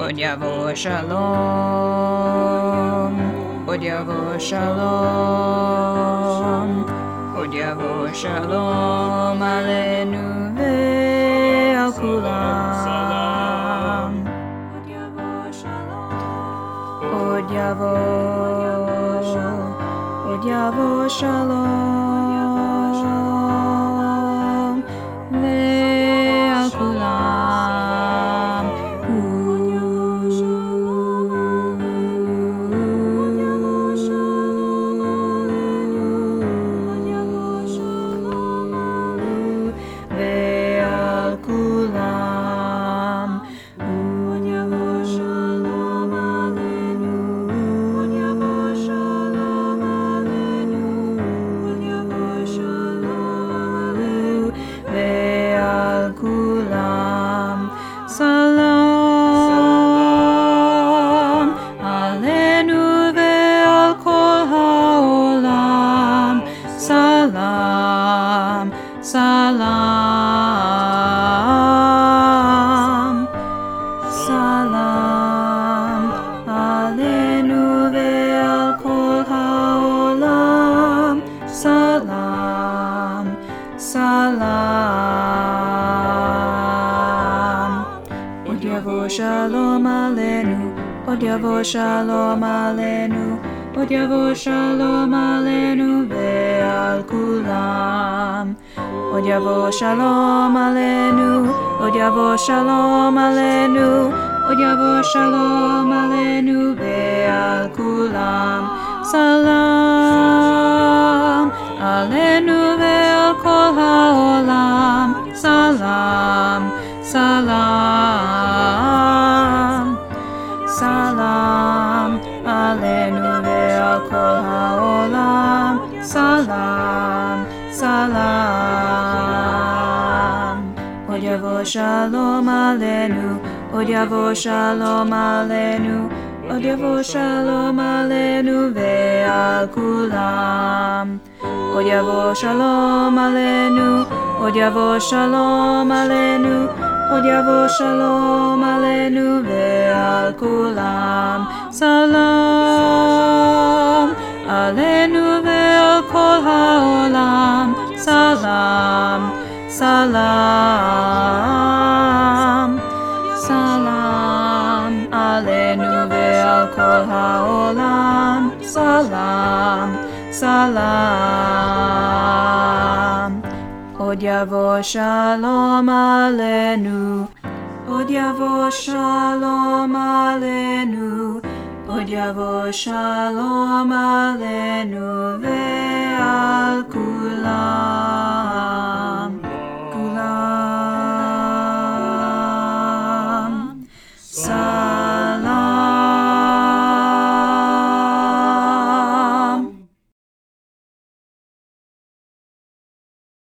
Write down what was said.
עוד יבוא שלום, עוד יבוא שלום, עוד יבוא שלום עלינו ועל כולם. עוד יבוא שלום ועל כולם. ועל כולם. עוד יבוא שלום עלינו, עוד יבוא שלום עלינו, עוד יבוא שלום עלינו ועל כולם. סלם עלינו ועל כל העולם. סלם, סלם, סלם עלינו ועל כל העולם. סלם, סלם. עוד יבוא שלום עלינו, עוד יבוא שלום עלינו, עוד יבוא שלום עלינו ועל כולם. עוד יבוא שלום עלינו, עוד יבוא שלום עלינו, עוד יבוא שלום עלינו ועל כולם. סלם עלינו ועל כל העולם. סלם, סלם, סלם עלינו ועל כל העולם. סלם, סלם. עוד יבוא שלום עלינו, עוד יבוא שלום עלינו, עוד יבוא שלום עלינו ועל כולם. עוד יבוא שלום עלינו, עוד יבוא שלום עלינו, עוד יבוא שלום עלינו ועל כולם. סלם עלינו ועל כל העולם. סלם, סלם, סלם עלינו ועל כל העולם. סלם, סלם. עוד יבוא שלום עלינו, עוד יבוא שלום עלינו, עוד יבוא שלום עלינו ועל כולם.